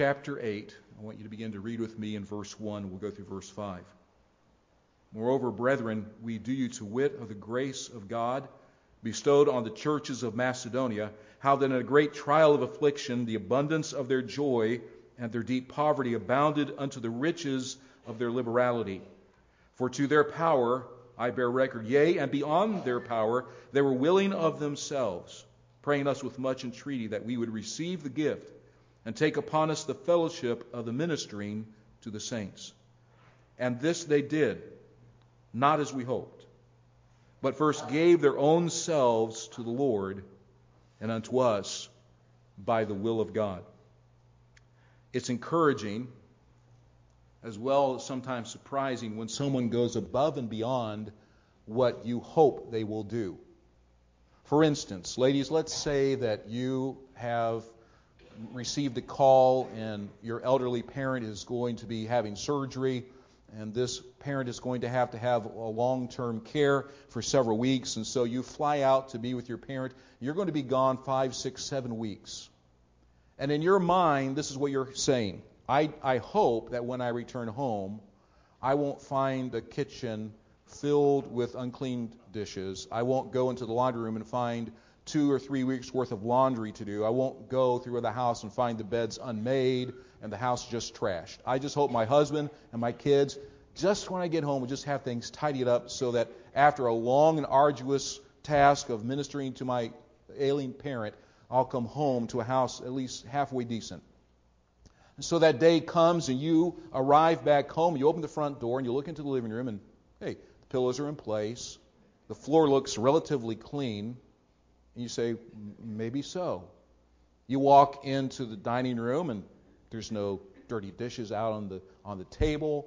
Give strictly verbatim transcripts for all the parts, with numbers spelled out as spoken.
chapter eight. I want you to begin to read with me in verse one. We'll go through verse five. Moreover, brethren, we do you to wit of the grace of God bestowed on the churches of Macedonia, how that in a great trial of affliction the abundance of their joy and their deep poverty abounded unto the riches of their liberality. For to their power I bear record, yea, and beyond their power they were willing of themselves, praying us with much entreaty that we would receive the gift and take upon us the fellowship of the ministering to the saints. And this they did, not as we hoped, but first gave their own selves to the Lord and unto us by the will of God. It's encouraging, as well as sometimes surprising, when someone goes above and beyond what you hope they will do. For instance, ladies, let's say that you have received a call and your elderly parent is going to be having surgery, and this parent is going to have to have a long-term care for several weeks, and so you fly out to be with your parent. You're going to be gone five, six, seven weeks. And in your mind, this is what you're saying. I, I hope that when I return home, I won't find a kitchen filled with unclean dishes. I won't go into the laundry room and find two or three weeks worth of laundry to do. I won't go through the house and find the beds unmade and the house just trashed. I just hope my husband and my kids, just when I get home, will just have things tidied up so that after a long and arduous task of ministering to my ailing parent, I'll come home to a house at least halfway decent. And so that day comes and you arrive back home, you open the front door and you look into the living room and, hey, the pillows are in place, the floor looks relatively clean, and you say, maybe so. You walk into the dining room and there's no dirty dishes out on the on the table.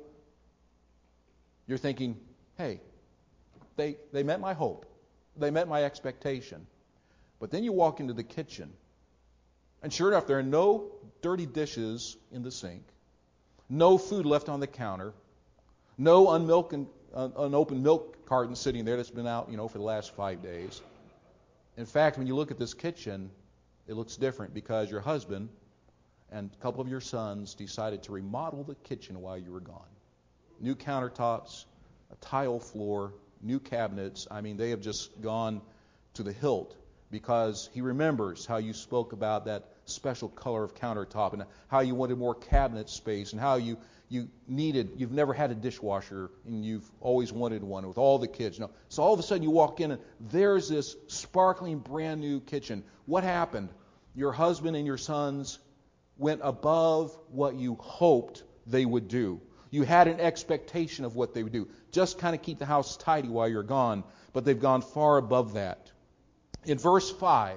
You're thinking, hey, they they met my hope. They met my expectation. But then you walk into the kitchen, and sure enough, there are no dirty dishes in the sink, no food left on the counter, no unmilk and, uh, unopened milk carton sitting there that's been out, you know, for the last five days. In fact, when you look at this kitchen, it looks different because your husband and a couple of your sons decided to remodel the kitchen while you were gone. New countertops, a tile floor, new cabinets. I mean, they have just gone to the hilt because he remembers how you spoke about that special color of countertop and how you wanted more cabinet space and how you you needed, you've never had a dishwasher and you've always wanted one with all the kids. You know, so all of a sudden you walk in and there's this sparkling brand new kitchen. What happened? Your husband and your sons went above what you hoped they would do. You had an expectation of what they would do. Just kind of keep the house tidy while you're gone, but they've gone far above that. In verse five,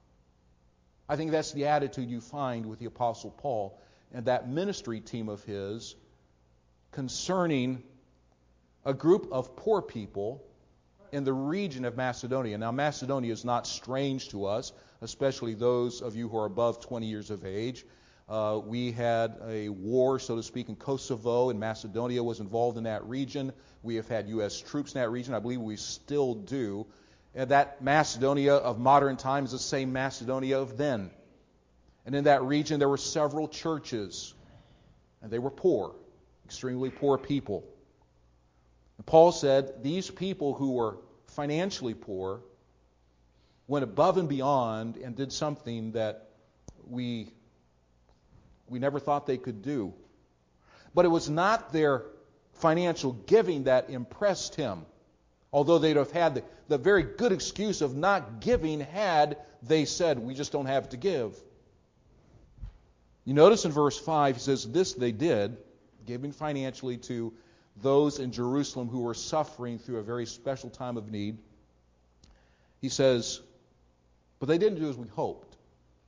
I think that's the attitude you find with the Apostle Paul and that ministry team of his concerning a group of poor people in the region of Macedonia. Now, Macedonia is not strange to us, especially those of you who are above twenty years of age. Uh, we had a war, so to speak, in Kosovo, and Macedonia was involved in that region. We have had U S troops in that region. I believe we still do. And that Macedonia of modern times is the same Macedonia of then. And in that region there were several churches, and they were poor, extremely poor people. And Paul said these people who were financially poor went above and beyond and did something that we we never thought they could do. But it was not their financial giving that impressed him, although they'd have had the, the very good excuse of not giving had they said, we just don't have to give. You notice in verse five, he says, this they did, giving financially to those in Jerusalem who were suffering through a very special time of need. He says, but they didn't do as we hoped.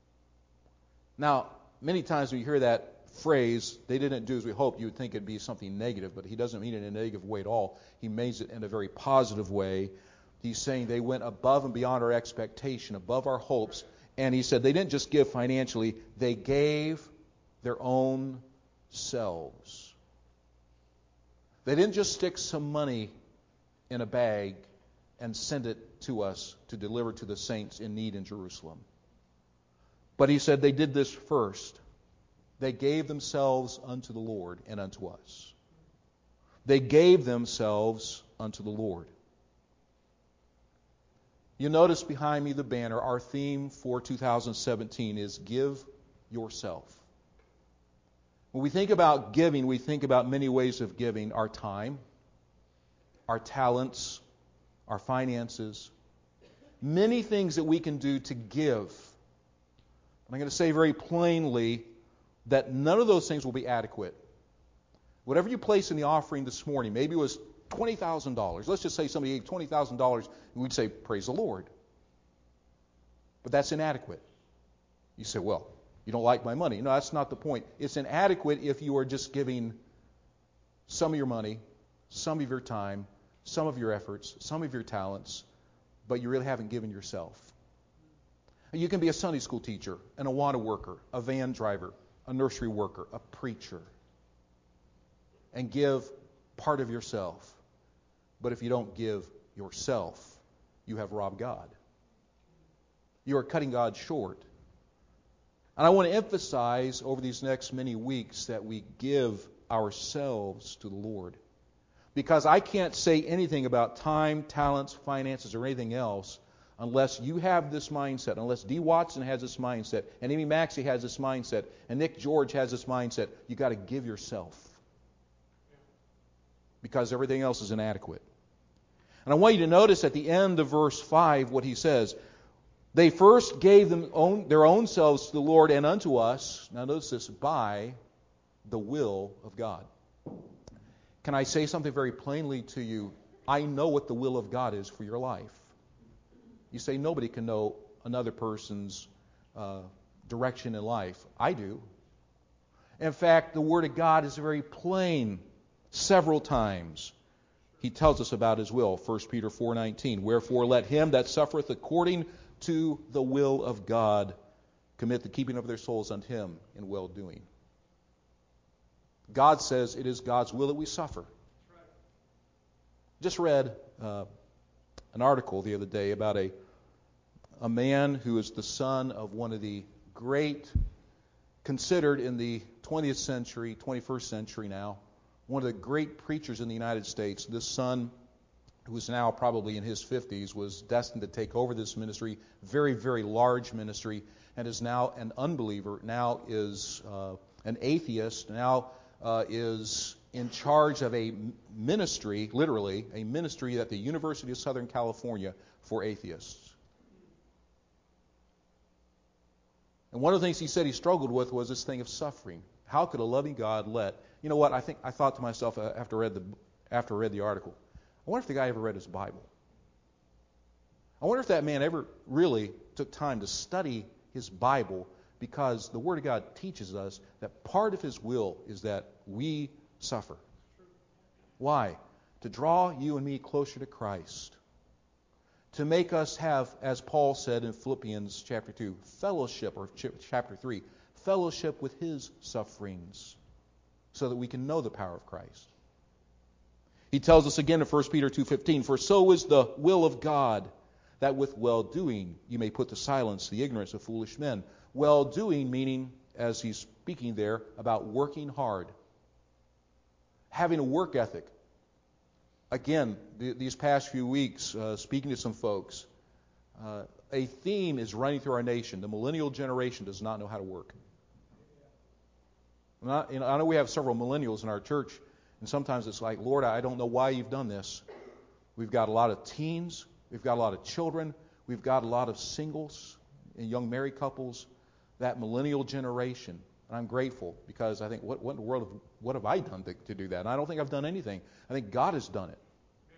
Now, many times when you hear that phrase, they didn't do as we hoped, you would think it'd be something negative, but he doesn't mean it in a negative way at all. He means it in a very positive way. He's saying they went above and beyond our expectation, above our hopes. And he said they didn't just give financially, they gave their own selves. They didn't just stick some money in a bag and send it to us to deliver to the saints in need in Jerusalem. But he said they did this first. They gave themselves unto the Lord and unto us. They gave themselves unto the Lord. You notice behind me the banner, our theme for two thousand seventeen is Give Yourself. When we think about giving, we think about many ways of giving: our time, our talents, our finances, many things that we can do to give. And I'm going to say very plainly that none of those things will be adequate. Whatever you place in the offering this morning, maybe it was twenty thousand dollars. Let's just say somebody gave twenty thousand dollars, and we'd say, praise the Lord. But that's inadequate. You say, well, you don't like my money. No, that's not the point. It's inadequate if you are just giving some of your money, some of your time, some of your efforts, some of your talents, but you really haven't given yourself. You can be a Sunday school teacher, an Awana worker, a van driver, a nursery worker, a preacher, and give part of yourself. But if you don't give yourself, you have robbed God. You are cutting God short. And I want to emphasize over these next many weeks that we give ourselves to the Lord. Because I can't say anything about time, talents, finances, or anything else unless you have this mindset, unless D. Watson has this mindset, and Amy Maxey has this mindset, and Nick George has this mindset. You've got to give yourself. Because everything else is inadequate. And I want you to notice at the end of verse five what he says. They first gave them own, their own selves to the Lord and unto us. Now notice this, by the will of God. Can I say something very plainly to you? I know what the will of God is for your life. You say nobody can know another person's uh, direction in life. I do. In fact, the Word of God is very plain. Several times He tells us about His will. First Peter four nineteen. Wherefore let him that suffereth according to the will of God commit the keeping of their souls unto Him in well-doing. God says it is God's will that we suffer. Just read uh, an article the other day about a a man who is the son of one of the great, considered in the twentieth century, twenty-first century now, one of the great preachers in the United States. This son, who is now probably in his fifties, was destined to take over this ministry, very, very large ministry, and is now an unbeliever, now is uh, an atheist, now uh, is in charge of a ministry, literally, a ministry at the University of Southern California for atheists. And one of the things he said he struggled with was this thing of suffering. How could a loving God let... You know what? I think I thought to myself after I read the after I read the article, I wonder if the guy ever read his Bible. I wonder if that man ever really took time to study his Bible, because the Word of God teaches us that part of His will is that we suffer. Why? To draw you and me closer to Christ. To make us have, as Paul said in Philippians chapter two, fellowship, or chapter three, fellowship with His sufferings, so that we can know the power of Christ. He tells us again in First Peter two fifteen, for so is the will of God, that with well-doing you may put to silence the ignorance of foolish men. Well-doing meaning, as he's speaking there, about working hard. Having a work ethic. Again, th- these past few weeks, uh, speaking to some folks, uh, a theme is running through our nation. The millennial generation does not know how to work. Not, you know, I know we have several millennials in our church, and sometimes it's like, Lord, I don't know why you've done this. We've got a lot of teens, we've got a lot of children, we've got a lot of singles and young married couples. That millennial generation, and I'm grateful, because I think, what, what in the world, have, what have I done to, to do that? And I don't think I've done anything. I think God has done it.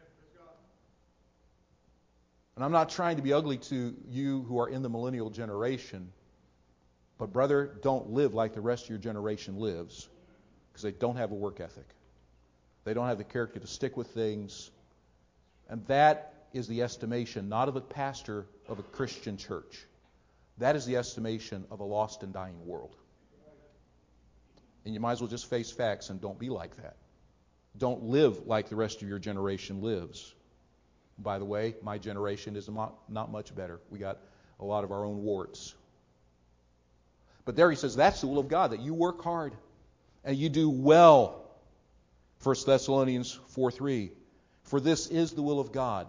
And I'm not trying to be ugly to you who are in the millennial generation, but brother, don't live like the rest of your generation lives, because they don't have a work ethic. They don't have the character to stick with things. And that is the estimation, not of a pastor of a Christian church. That is the estimation of a lost and dying world. And you might as well just face facts and don't be like that. Don't live like the rest of your generation lives. By the way, my generation is not, not much better. We got a lot of our own warts. But there he says that's the will of God, that you work hard and you do well. First Thessalonians four three. For this is the will of God,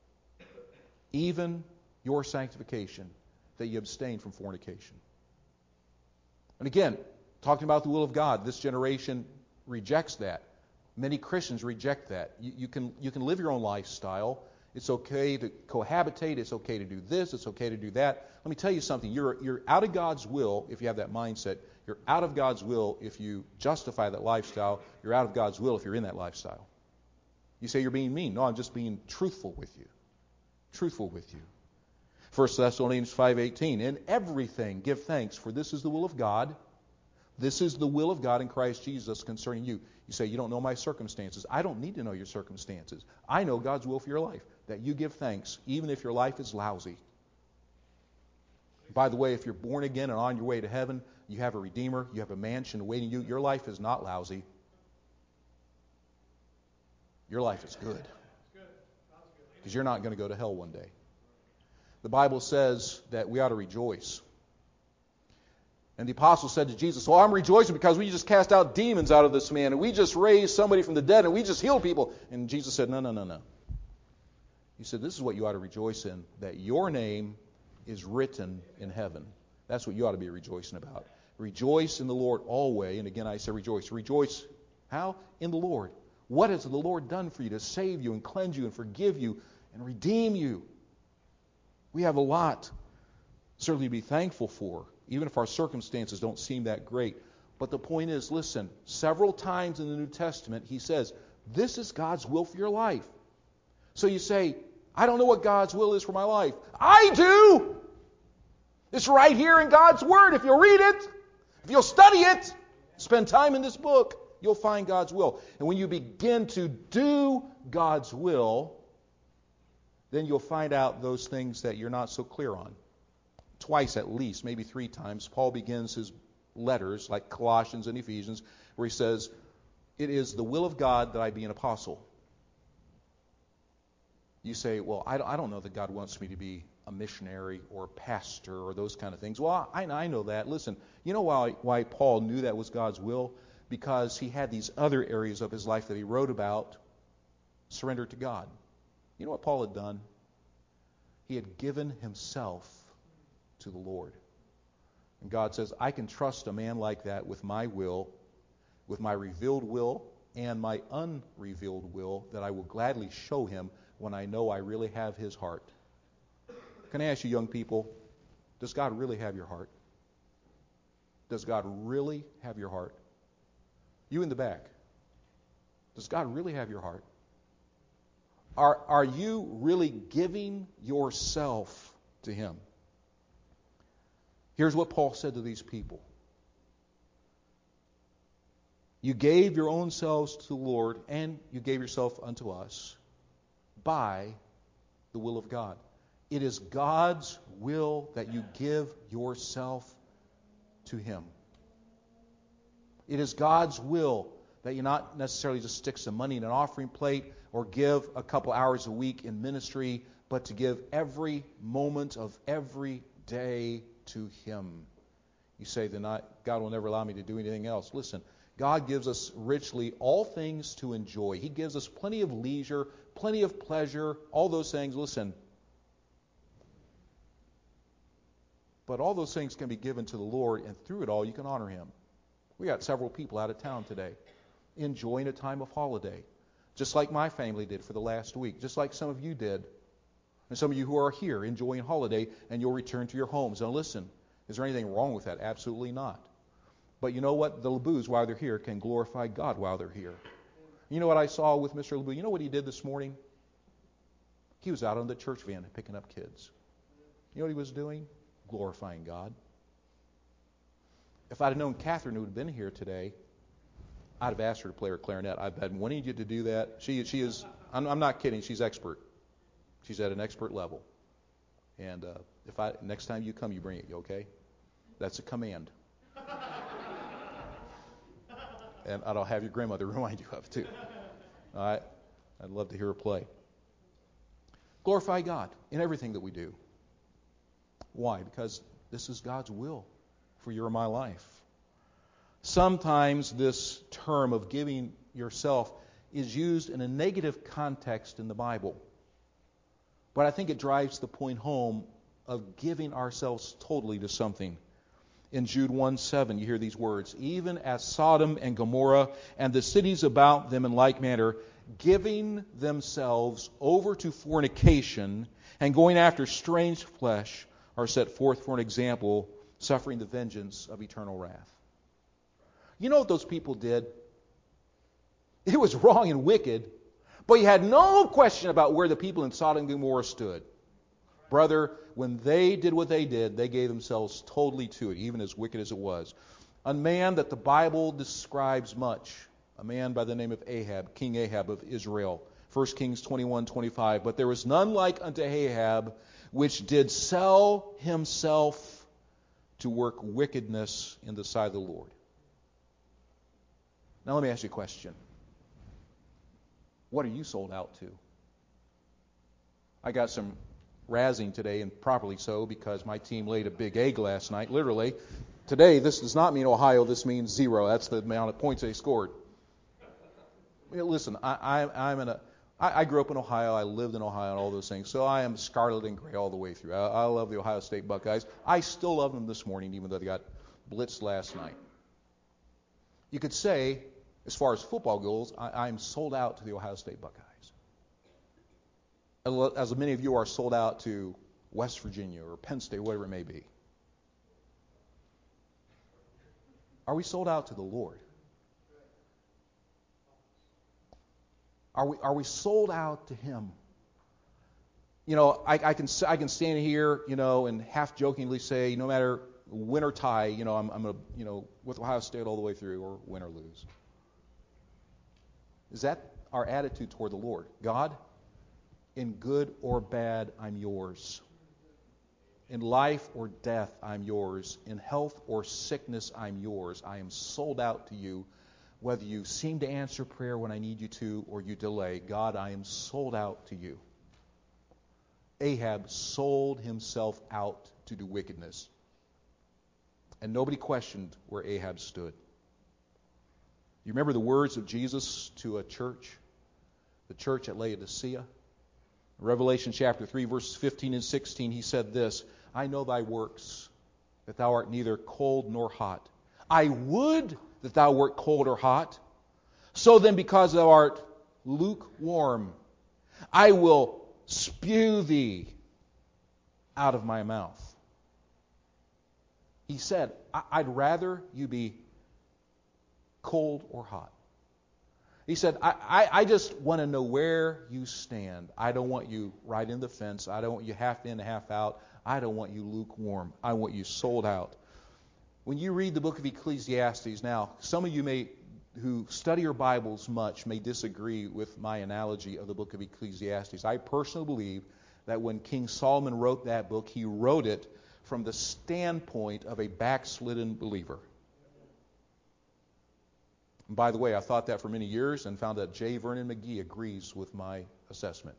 even your sanctification, that you abstain from fornication. And again, talking about the will of God, this generation rejects that. Many Christians reject that. You, you can you can live your own lifestyle. It's okay to cohabitate. It's okay to do this. It's okay to do that. Let me tell you something. You're you're out of God's will if you have that mindset. You're out of God's will if you justify that lifestyle. You're out of God's will if you're in that lifestyle. You say you're being mean. No, I'm just being truthful with you. Truthful with you. First Thessalonians five eighteen. In everything give thanks, for this is the will of God. This is the will of God in Christ Jesus concerning you. You say, you don't know my circumstances. I don't need to know your circumstances. I know God's will for your life, that you give thanks, even if your life is lousy. By the way, if you're born again and on your way to heaven, you have a Redeemer, you have a mansion awaiting you, your life is not lousy. Your life is good. Because you're not going to go to hell one day. The Bible says that we ought to rejoice. And the apostle said to Jesus, well, I'm rejoicing because we just cast out demons out of this man, and we just raised somebody from the dead, and we just healed people. And Jesus said, no, no, no, no. He said, this is what you ought to rejoice in, that your name is written in heaven. That's what you ought to be rejoicing about. Rejoice in the Lord always. And again, I say rejoice. Rejoice how? In the Lord. What has the Lord done for you to save you and cleanse you and forgive you and redeem you? We have a lot certainly to be thankful for, even if our circumstances don't seem that great. But the point is, listen, several times in the New Testament, he says, this is God's will for your life. So you say, I don't know what God's will is for my life. I do! It's right here in God's Word. If you'll read it, if you'll study it, spend time in this book, you'll find God's will. And when you begin to do God's will, then you'll find out those things that you're not so clear on. Twice at least, maybe three times, Paul begins his letters, like Colossians and Ephesians, where he says, it is the will of God that I be an apostle. You say, well, I don't know that God wants me to be a missionary or a pastor or those kind of things. Well, I, I know that. Listen, you know why, why Paul knew that was God's will? Because he had these other areas of his life that he wrote about, surrendered to God. You know what Paul had done? He had given himself to the Lord. And God says, I can trust a man like that with my will, with my revealed will and my unrevealed will, that I will gladly show him when I know I really have his heart. Can I ask you, young people, does God really have your heart? Does God really have your heart? You in the back, does God really have your heart? Are, are you really giving yourself to him? Here's what Paul said to these people. You gave your own selves to the Lord, and you gave yourself unto us by the will of God. It is God's will that you give yourself to him. It is God's will that you not necessarily just stick some money in an offering plate or give a couple hours a week in ministry, but to give every moment of every day to him. You say, then I, God will never allow me to do anything else. Listen, God gives us richly all things to enjoy. He gives us plenty of leisure, plenty of pleasure, all those things. Listen, but all those things can be given to the Lord, and through it all you can honor him. We got several people out of town today enjoying a time of holiday, just like my family did for the last week, just like some of you did. And some of you who are here enjoying holiday, and you'll return to your homes. Now listen, is there anything wrong with that? Absolutely not. But you know what? The LeBoos, while they're here, can glorify God while they're here. You know what I saw with Mister LeBoo? You know what he did this morning? He was out on the church van picking up kids. You know what he was doing? Glorifying God. If I'd have known Catherine would have been here today, I'd have asked her to play her clarinet. I've been wanting you to do that. She she is, I'm, I'm not kidding, she's expert. She's at an expert level. And uh, if I next time you come, you bring it, okay? That's a command. And I'll have your grandmother remind you of it too. All right? I'd love to hear her play. Glorify God in everything that we do. Why? Because this is God's will for your and my life. Sometimes this term of giving yourself is used in a negative context in the Bible. But I think it drives the point home of giving ourselves totally to something. In Jude one seven, you hear these words, even as Sodom and Gomorrah and the cities about them in like manner, giving themselves over to fornication and going after strange flesh, are set forth for an example, suffering the vengeance of eternal wrath. You know what those people did? It was wrong and wicked, but you had no question about where the people in Sodom and Gomorrah stood. Brother, when they did what they did, they gave themselves totally to it, even as wicked as it was. A man that the Bible describes much, a man by the name of Ahab, King Ahab of Israel. First Kings twenty-one twenty-five. But there was none like unto Ahab, which did sell himself to work wickedness in the sight of the Lord. Now let me ask you a question. What are you sold out to? I got some razzing today, and properly so, because my team laid a big egg last night, literally. Today, this does not mean Ohio, this means zero. That's the amount of points they scored. Listen, I, I, I'm in a, I, I grew up in Ohio, I lived in Ohio and all those things, so I am scarlet and gray all the way through. I, I love the Ohio State Buckeyes. I still love them this morning, even though they got blitzed last night. You could say, as far as football goes, I, I'm sold out to the Ohio State Buckeyes. As many of you are sold out to West Virginia or Penn State, whatever it may be. Are we sold out to the Lord? Are we are we sold out to Him? You know, I, I can I can stand here, you know, and half jokingly say, no matter win or tie, you know, I'm I'm gonna, you know, with Ohio State all the way through, or win or lose. Is that our attitude toward the Lord? God, in good or bad, I'm yours. In life or death, I'm yours. In health or sickness, I'm yours. I am sold out to you. Whether you seem to answer prayer when I need you to or you delay, God, I am sold out to you. Ahab sold himself out to do wickedness. And nobody questioned where Ahab stood. You remember the words of Jesus to a church? The church at Laodicea? Revelation chapter three, verses fifteen and sixteen, he said this, I know thy works, that thou art neither cold nor hot. I would that thou wert cold or hot. So then, because thou art lukewarm, I will spew thee out of my mouth. He said, I'd rather you be cold or hot. He said, I, I, I just want to know where you stand. I don't want you right in the fence. I don't want you half in, half out. I don't want you lukewarm. I want you sold out. When you read the book of Ecclesiastes, now, some of you may, who study your Bibles much, may disagree with my analogy of the book of Ecclesiastes. I personally believe that when King Solomon wrote that book, he wrote it from the standpoint of a backslidden believer. And by the way, I thought that for many years and found that J. Vernon McGee agrees with my assessment.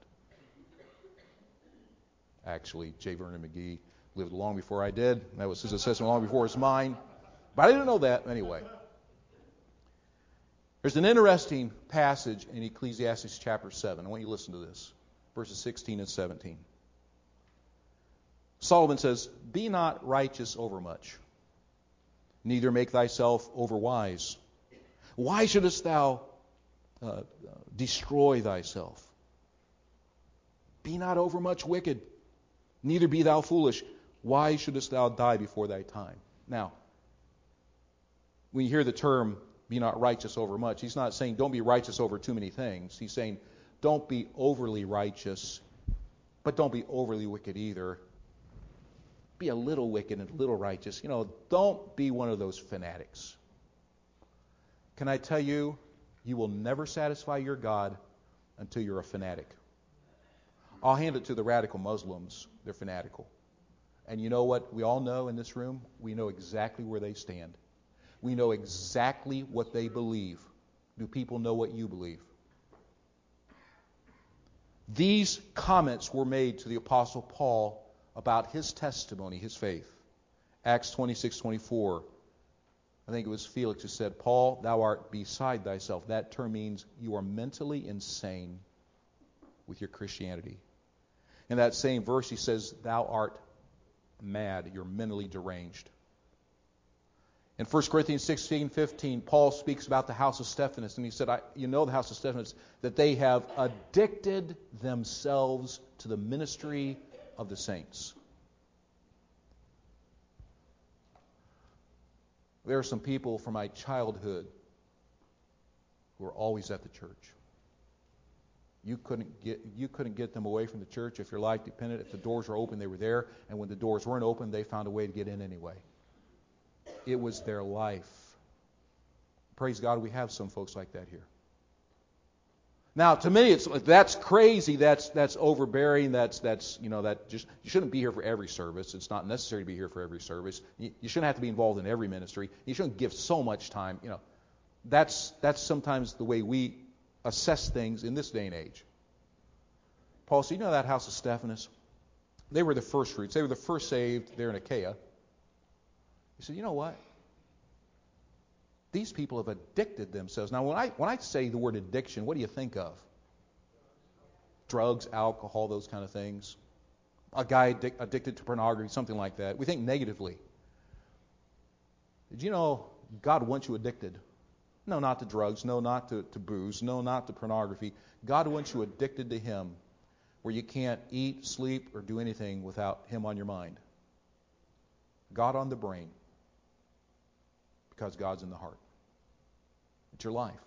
Actually, J. Vernon McGee lived long before I did. That was his assessment long before it was mine. But I didn't know that anyway. There's an interesting passage in Ecclesiastes chapter seven. I want you to listen to this. Verses sixteen and seventeen. Solomon says, be not righteous overmuch, neither make thyself overwise. Why shouldest thou uh, destroy thyself? Be not overmuch wicked, neither be thou foolish. Why shouldest thou die before thy time? Now, when you hear the term, be not righteous overmuch, he's not saying don't be righteous over too many things. He's saying don't be overly righteous, but don't be overly wicked either. Be a little wicked and a little righteous. You know, don't be one of those fanatics. Can I tell you, you will never satisfy your God until you're a fanatic. I'll hand it to the radical Muslims. They're fanatical. And you know what we all know in this room? We know exactly where they stand. We know exactly what they believe. Do people know what you believe? These comments were made to the Apostle Paul about his testimony, his faith. Acts twenty-six twenty-four. I think it was Felix who said, Paul, thou art beside thyself. That term means you are mentally insane with your Christianity. In that same verse, he says, thou art mad. You're mentally deranged. In First Corinthians sixteen fifteen, Paul speaks about the house of Stephanas, and he said, I, you know the house of Stephanas, that they have addicted themselves to the ministry of the saints. There are some people from my childhood who are always at the church. You couldn't get you couldn't get them away from the church if your life depended. If the doors were open, they were there. And when the doors weren't open, they found a way to get in anyway. It was their life. Praise God, we have some folks like that here. Now, to me, it's that's crazy. That's that's overbearing. That's that's you know that just you shouldn't be here for every service. It's not necessary to be here for every service. You, you shouldn't have to be involved in every ministry. You shouldn't give so much time. You know, that's that's sometimes the way we assess things in this day and age. Paul said, you know that house of Stephanas? They were the first fruits. They were the first saved there in Achaia. He said, you know what? These people have addicted themselves. Now, when I when I say the word addiction, what do you think of? Drugs, alcohol, those kind of things. A guy addic- addicted to pornography, something like that. We think negatively. Did you know God wants you addicted? No, not to drugs. No, not to, to booze. No, not to pornography. God wants you addicted to Him, where you can't eat, sleep, or do anything without Him on your mind. God on the brain. Because God's in the heart. It's your life.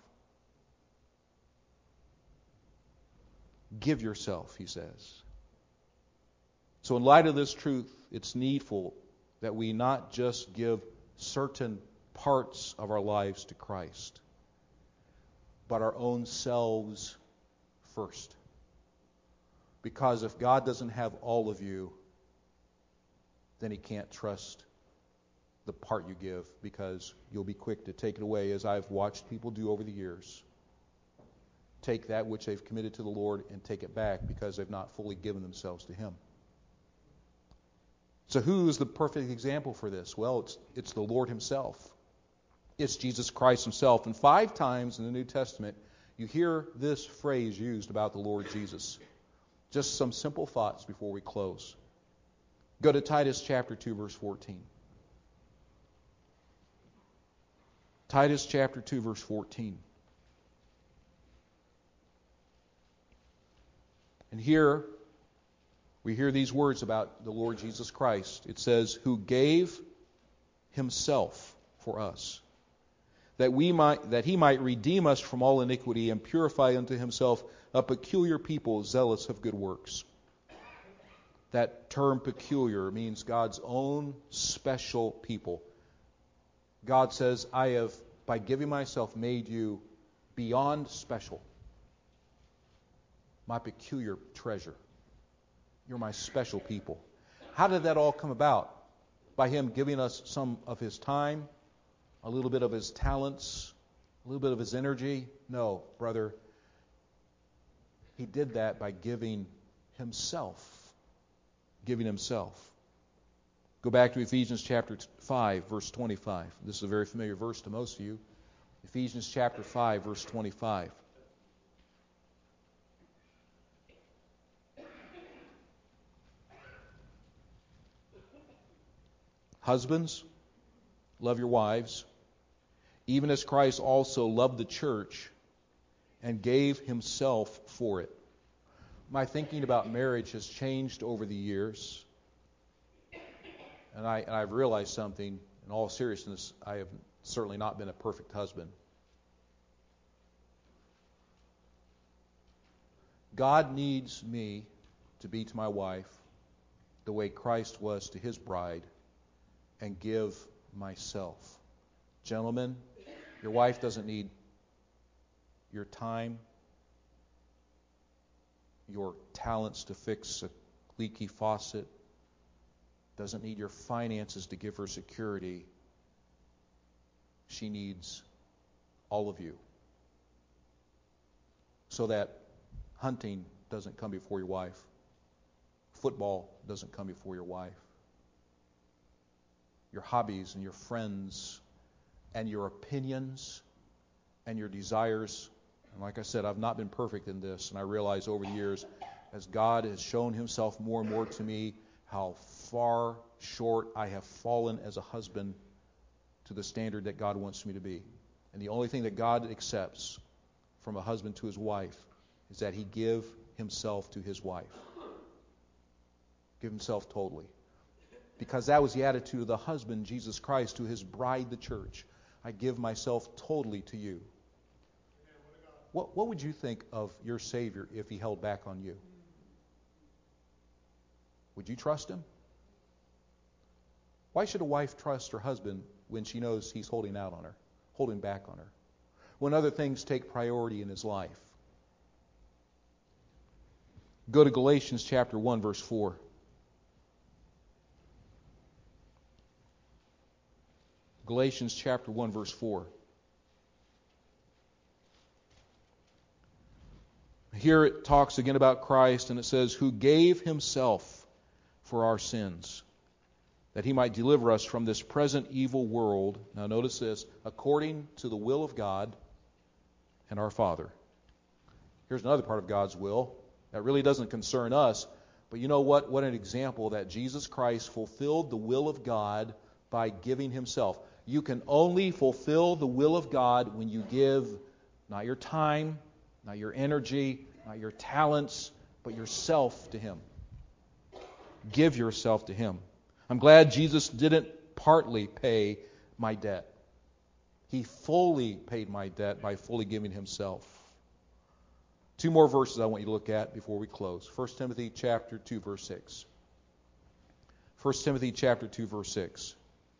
Give yourself, he says. So in light of this truth, it's needful that we not just give certain parts of our lives to Christ, but our own selves first. Because if God doesn't have all of you, then He can't trust the part you give, because you'll be quick to take it away, as I've watched people do over the years. Take that which they've committed to the Lord and take it back because they've not fully given themselves to Him. So who is the perfect example for this? Well, it's it's the Lord Himself. It's Jesus Christ Himself. And five times in the New Testament, you hear this phrase used about the Lord Jesus. Just some simple thoughts before we close. Go to Titus chapter two, verse fourteen. Titus chapter two, verse fourteen. And here we hear these words about the Lord Jesus Christ. It says, who gave Himself for us, that we might that He might redeem us from all iniquity and purify unto Himself a peculiar people, zealous of good works. That term peculiar means God's own special people. God says, I have, by giving myself, made you beyond special. My peculiar treasure. You're my special people. How did that all come about? By Him giving us some of His time, a little bit of His talents, a little bit of His energy? No, brother. He did that by giving Himself. Giving Himself. Go back to Ephesians chapter five, verse twenty-five. This is a very familiar verse to most of you. Ephesians chapter five, verse twenty-five. Husbands, love your wives, even as Christ also loved the church and gave Himself for it. My thinking about marriage has changed over the years. And, I, and I've realized something. In all seriousness, I have certainly not been a perfect husband. God needs me to be to my wife the way Christ was to His bride, and give myself. Gentlemen, your wife doesn't need your time, your talents to fix a leaky faucet, doesn't need your finances to give her security. She needs all of you. So that hunting doesn't come before your wife. Football doesn't come before your wife. your hobbies and your friends and your opinions and your desires. And like I said, I've not been perfect in this, and I realize over the years, as God has shown himself more and more to me, how far short I have fallen as a husband to the standard that God wants me to be. And the only thing that God accepts from a husband to his wife is that he give himself to his wife. Give himself totally. Because that was the attitude of the husband, Jesus Christ, to his bride, the church. I give myself totally to you. What, what would you think of your Savior if he held back on you? Would you trust him? Why should a wife trust her husband when she knows he's holding out on her, holding back on her, when other things take priority in his life? Go to Galatians chapter one, verse four. Galatians chapter one, verse four. Here it talks again about Christ, and it says, who gave himself for our sins, that he might deliver us from this present evil world. Now notice this, according to the will of God and our Father. Here's another part of God's will that really doesn't concern us, but you know what? What an example that Jesus Christ fulfilled the will of God by giving himself. You can only fulfill the will of God when you give not your time, not your energy, not your talents, but yourself to him. Give yourself to him. I'm glad Jesus didn't partly pay my debt. He fully paid my debt by fully giving himself. Two more verses I want you to look at before we close. First Timothy chapter two, verse six. First Timothy chapter two, verse six.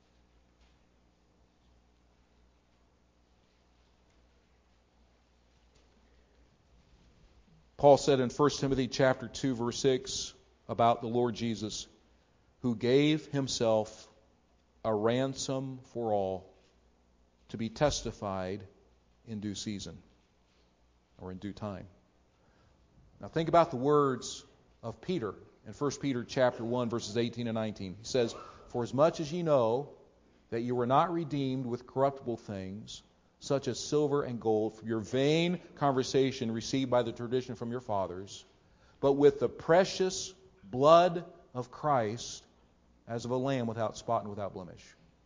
Paul said in First Timothy chapter two, verse six about the Lord Jesus, who gave himself a ransom for all to be testified in due season or in due time. Now think about the words of Peter in First Peter chapter one, verses eighteen and nineteen. He says, for as much as ye know that you were not redeemed with corruptible things, such as silver and gold, from your vain conversation received by the tradition from your fathers, but with the precious blood of Christ, as of a lamb without spot and without blemish.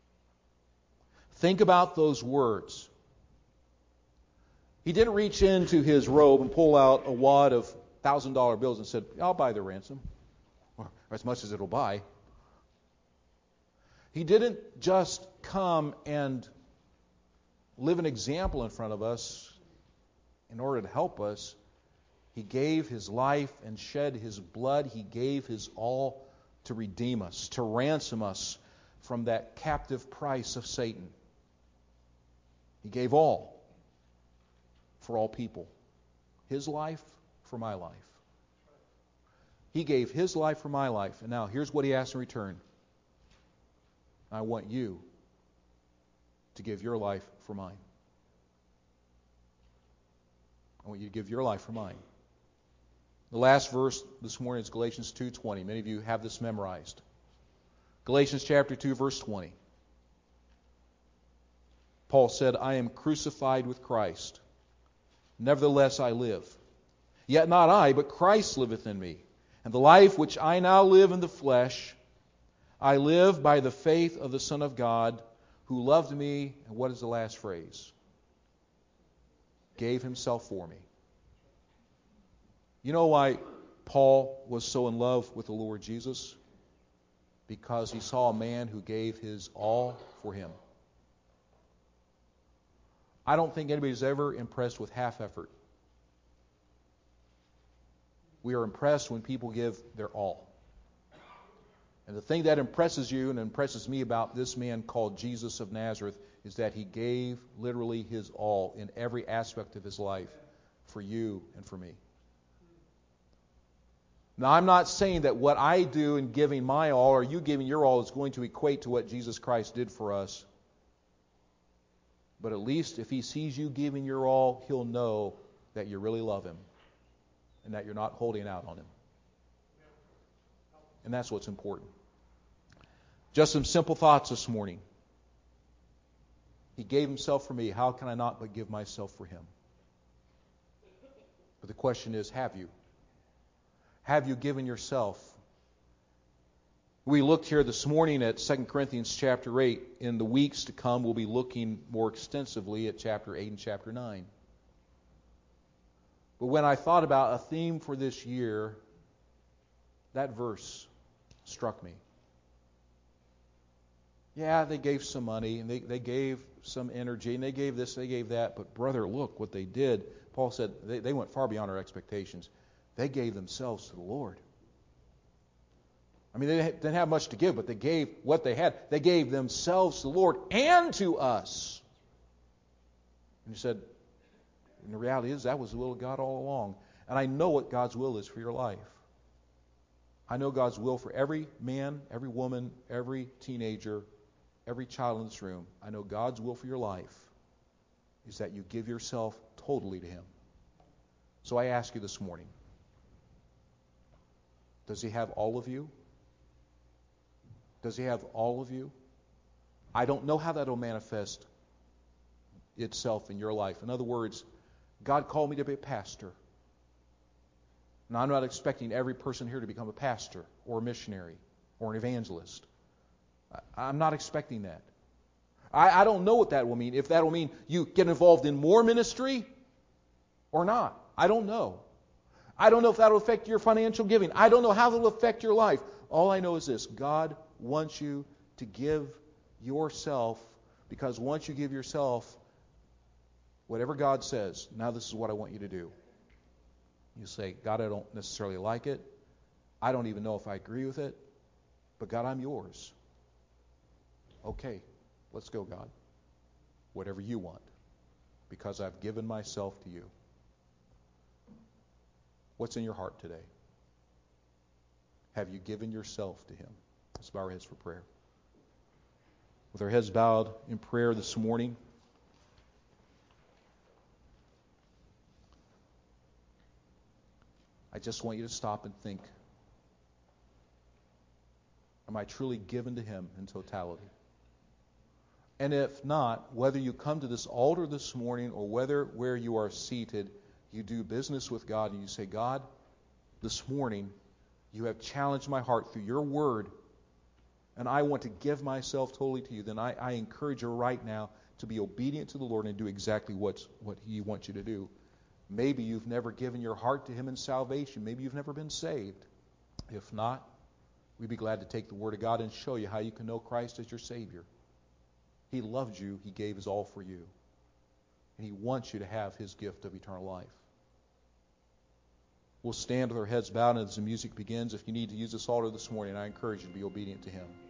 Think about those words. He didn't reach into his robe and pull out a wad of one thousand dollar bills and said, I'll buy the ransom, or as much as it'll buy. He didn't just come and live an example in front of us in order to help us. He gave his life and shed his blood. He gave his all to redeem us, to ransom us from that captive price of Satan. He gave all for all people. His life for my life. He gave his life for my life. And now here's what he asks in return. I want you to give your life for mine. I want you to give your life for mine. The last verse this morning is Galatians two twenty. Many of you have this memorized. Galatians chapter two, verse twenty. Paul said, I am crucified with Christ. Nevertheless I live. Yet not I, but Christ liveth in me. And the life which I now live in the flesh, I live by the faith of the Son of God, who loved me, and what is the last phrase? Gave himself for me. You know why Paul was so in love with the Lord Jesus? Because he saw a man who gave his all for him. I don't think anybody's ever impressed with half effort. We are impressed when people give their all. And the thing that impresses you and impresses me about this man called Jesus of Nazareth is that he gave literally his all in every aspect of his life for you and for me. Now, I'm not saying that what I do in giving my all or you giving your all is going to equate to what Jesus Christ did for us. But at least if he sees you giving your all, he'll know that you really love him and that you're not holding out on him. And that's what's important. Just some simple thoughts this morning. He gave himself for me. How can I not but give myself for him? But the question is, have you? Have you given yourself? We looked here this morning at Second Corinthians chapter eight. In the weeks to come, we'll be looking more extensively at chapter eight and chapter nine. But when I thought about a theme for this year, that verse struck me. Yeah, they gave some money, and they, they gave some energy, and they gave this, they gave that. But brother, look what they did. Paul said they, they went far beyond our expectations. They gave themselves to the Lord. I mean, they didn't have much to give, but they gave what they had. They gave themselves to the Lord and to us. And he said, and the reality is that was the will of God all along. And I know what God's will is for your life. I know God's will for every man, every woman, every teenager, every child in this room. I know God's will for your life is that you give yourself totally to Him. So I ask you this morning, does He have all of you? Does He have all of you? I don't know how that will manifest itself in your life. In other words, God called me to be a pastor. Now, I'm not expecting every person here to become a pastor or a missionary or an evangelist. I'm not expecting that. I, I don't know what that will mean. If that will mean you get involved in more ministry or not. I don't know. I don't know if that will affect your financial giving. I don't know how it will affect your life. All I know is this. God wants you to give yourself, because once you give yourself, whatever God says, now this is what I want you to do. You say, God, I don't necessarily like it. I don't even know if I agree with it. But God, I'm yours. Okay, let's go, God. Whatever you want. Because I've given myself to you. What's in your heart today? Have you given yourself to Him? Let's bow our heads for prayer. With our heads bowed in prayer this morning, I just want you to stop and think. Am I truly given to Him in totality? And if not, whether you come to this altar this morning or whether where you are seated, you do business with God and you say, God, this morning you have challenged my heart through your word, and I want to give myself totally to you, then I, I encourage you right now to be obedient to the Lord and do exactly what's, what He wants you to do. Maybe you've never given your heart to Him in salvation. Maybe you've never been saved. If not, we'd be glad to take the Word of God and show you how you can know Christ as your Savior. He loved you. He gave His all for you. And He wants you to have His gift of eternal life. We'll stand with our heads bowed as the music begins. If you need to use this altar this morning, I encourage you to be obedient to Him.